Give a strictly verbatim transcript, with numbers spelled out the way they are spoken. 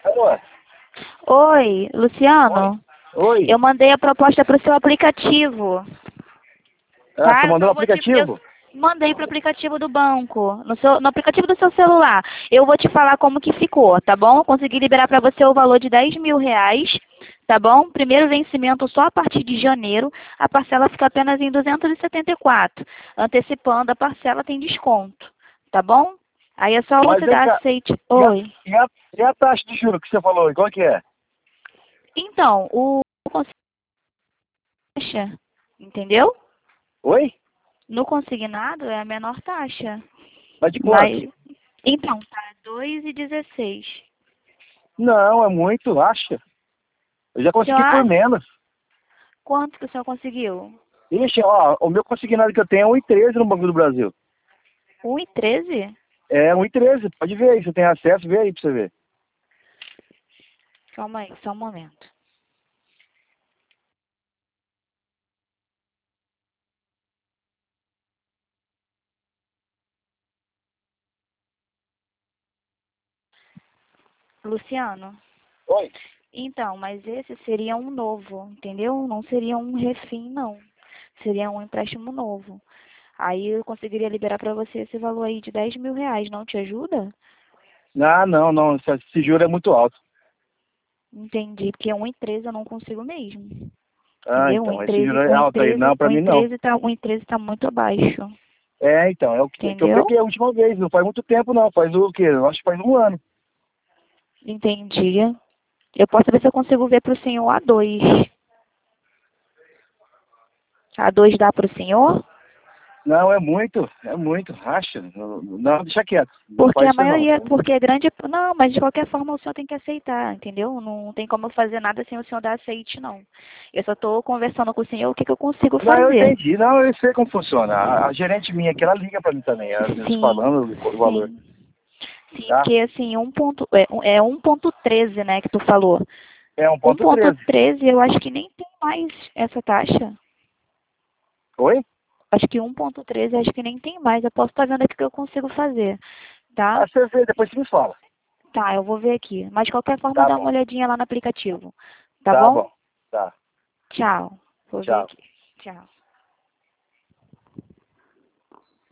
Alô? Oi, Luciano. Oi? Eu mandei a proposta para o seu aplicativo. Ah, Tá? você Eu mandou só no vou te, aplicativo? eu mandei para o aplicativo do banco, no, seu, no aplicativo do seu celular. Eu vou te falar como que ficou, tá bom? Eu consegui liberar para você o valor de dez mil reais, tá bom? Primeiro vencimento só a partir de janeiro, a parcela fica apenas em duzentos e setenta e quatro. Antecipando a parcela tem desconto, tá bom? Aí é só Mas você vem dar cá, aceite. e a, Oi. e a, e a taxa de juros que você falou, qual que é? Então, o taxa, entendeu? Oi? No consignado é a menor taxa. Mas de quanto? Mas, então, tá dois e dezesseis. Não, é muito, acha? Eu já O senhor consegui por acha? menos. Quanto que o senhor conseguiu? Ixi, ó, o meu consignado que eu tenho é um e treze no Banco do Brasil. Um e treze? É um e treze, pode ver aí, você tem acesso, vê aí pra você ver. Calma aí, só um momento. Luciano, Oi? então, mas esse seria um novo, entendeu? Não seria um refim, não. Seria um empréstimo novo. Aí eu conseguiria liberar para você esse valor aí de dez mil reais, não te ajuda? Ah, não, não, esse, esse juro é muito alto. Entendi, porque um e treze eu não consigo mesmo. Ah, Entendeu? Um então, e esse juro treze, é um e alto aí. treze, Não, pra um e mim não. treze tá, um e treze tá muito abaixo. É, então, é o que, que eu Entendeu? peguei a última vez, não faz muito tempo não, faz o quê? Eu acho que faz um ano. Entendi. Eu posso ver se eu consigo ver para o senhor a dois. A dois dá para o senhor? Não, é muito, é muito, racha. Não, não, deixa quieto, não Porque faz a isso não. maioria, porque é grande. Não, mas de qualquer forma o senhor tem que aceitar, entendeu? Não tem como eu fazer nada sem o senhor dar aceite, não. Eu só estou conversando com o senhor o que, que eu consigo Não, eu fazer. entendi, não, eu sei como funciona. A, a gerente minha aqui, ela liga pra mim também, ela me Sim, falando o, o valor, sim. Sim, tá? porque assim, um ponto, é, um- é um ponto treze, né, que tu falou. É um Um ponto ponto treze. treze eu acho que nem tem mais essa taxa. Oi? Acho que um ponto treze, acho que nem tem mais. Eu posso estar vendo aqui o que eu consigo fazer, tá? Ah, você vê, depois você me fala. Tá, eu vou ver aqui. Mas de qualquer forma, Tá dá bom, uma olhadinha lá no aplicativo. Tá tá bom? bom, tá, Tchau. Vou ver tchau. aqui. Tchau.